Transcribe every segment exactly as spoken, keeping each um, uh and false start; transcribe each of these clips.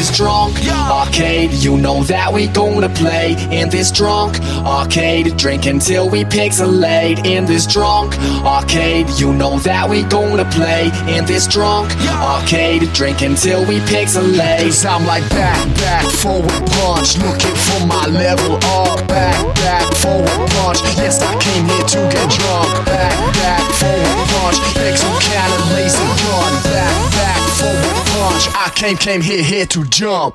this drunk arcade, you know that we gonna play in this drunk arcade, drink until we pixelate. In this drunk arcade, you know that we gonna play in this drunk arcade, drink until we pixelate. Cause I'm like back, back, forward punch, looking for my level up. Back, back, forward punch, yes I came here to get drunk. Back, back, forward punch, make some kind of laser gun. Back, back, forward punch, I came, came here, here to jump.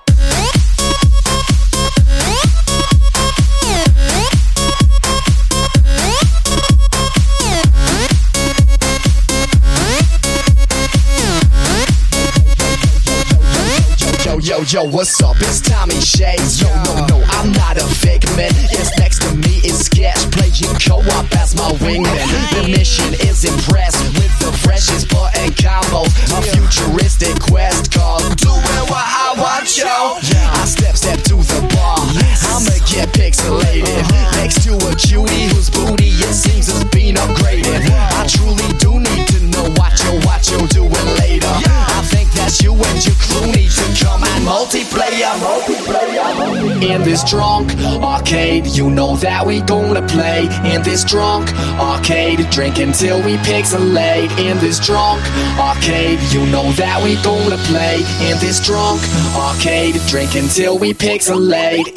Yo, yo, yo, what's up? It's Tommy Shades. Yo, no, no, I'm not a figment. Yes, next to me is Sketch, playing co-op as my wingman. The mission is impressed with the freshest button combos. A futuristic quest called doing what I want, yo. I step, step to the bar. I'ma get pixelated next to a cutie whose booty it seems has been upgraded. I truly do need to know what you, what you doing later. I think that you and your crew need to come and multiplayer, multiplayer. In this drunk arcade, you know that we gonna play in this drunk arcade, drink until we pixelate. In this drunk arcade, you know that we gonna play in this drunk arcade, drink until we pixelate.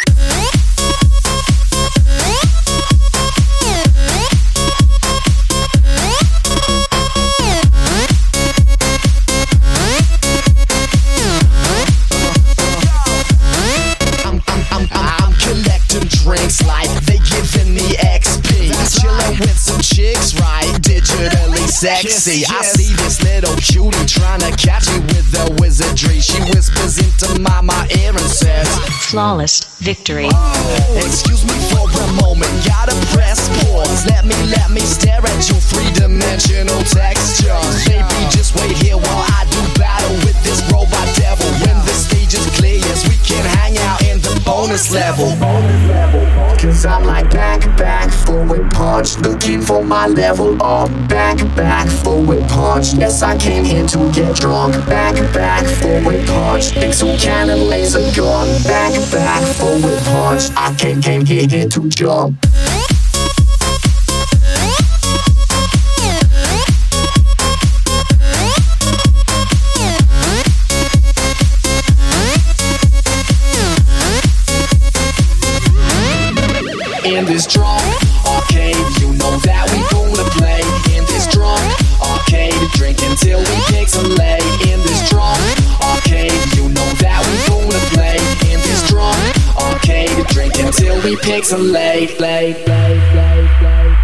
Drinks like they giving me X P. Chillin' with some chicks, right? Digitally sexy. I see this little cutie trying to catch me with the wizardry. She whispers into my, my ear and says, flawless victory. Oh, excuse me for a moment, gotta press pause. Let me, let me stare at your three-dimensional texture. Baby, just wait here while I do battle with this robot devil. When the stage is clear, yes, we can hang out in the bonus level. Cause I'm like back, back, forward punch, looking for my level up. Back, back, forward punch, yes I came here to get drunk. Back, back, forward punch, think some kind of laser gun. Back, back, forward punch, I came, came here, here to jump. In this drunk arcade, you know that we gonna play in this drunk arcade, drink until we pixelate. In this drunk arcade, you know that we gonna play in this drunk arcade, drink until we pixelate. Play, play, play, play.